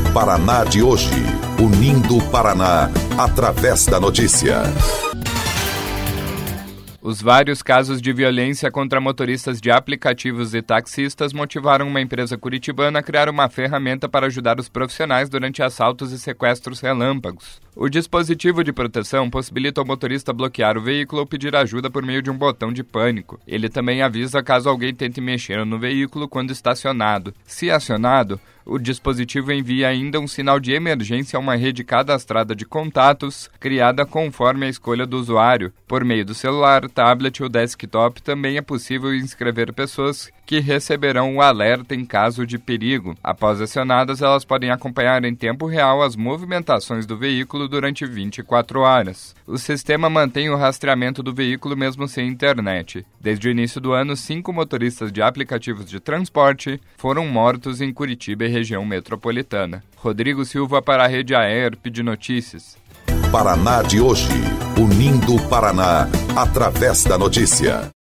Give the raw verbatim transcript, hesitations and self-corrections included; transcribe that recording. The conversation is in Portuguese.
Paraná de hoje, unindo o Paraná através da notícia. Os vários casos de violência contra motoristas de aplicativos e taxistas motivaram uma empresa curitibana a criar uma ferramenta para ajudar os profissionais durante assaltos e sequestros relâmpagos. O dispositivo de proteção possibilita ao motorista bloquear o veículo ou pedir ajuda por meio de um botão de pânico. Ele também avisa caso alguém tente mexer no veículo quando estacionado. Se acionado, o dispositivo envia ainda um sinal de emergência a uma rede cadastrada de contatos, criada conforme a escolha do usuário. Por meio do celular, tablet ou desktop, também é possível inscrever pessoas que receberão o alerta em caso de perigo. Após acionadas, elas podem acompanhar em tempo real as movimentações do veículo durante vinte e quatro horas. O sistema mantém o rastreamento do veículo mesmo sem internet. Desde o início do ano, cinco motoristas de aplicativos de transporte foram mortos em Curitiba e região metropolitana. Rodrigo Silva para a Rede Aerp de Notícias. Paraná de hoje, unindo o Paraná através da notícia.